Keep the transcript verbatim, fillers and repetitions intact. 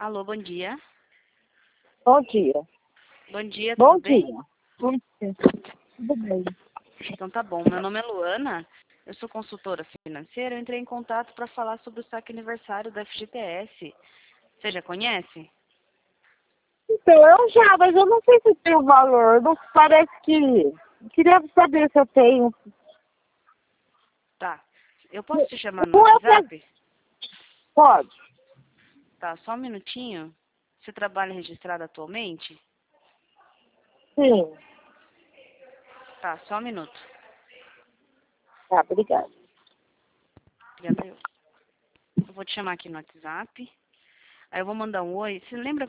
Alô, bom dia. Bom dia. Bom dia, Bom tudo bem? dia. Bom dia. Tudo bem. Então tá bom. Meu nome é Luana, eu sou consultora financeira. Eu entrei em contato para falar sobre o saque aniversário da F G T S. Você já conhece? Então, eu já, mas eu não sei se tem o valor. Não parece que... Queria saber se eu tenho. Tá. Eu posso te chamar no Não é pra... WhatsApp? Pode. Tá, só um minutinho. Você trabalha registrado atualmente? Sim. Tá, só um minuto. Tá, obrigada. Obrigada eu. Eu vou te chamar aqui no WhatsApp. Aí eu vou mandar um oi. Você lembra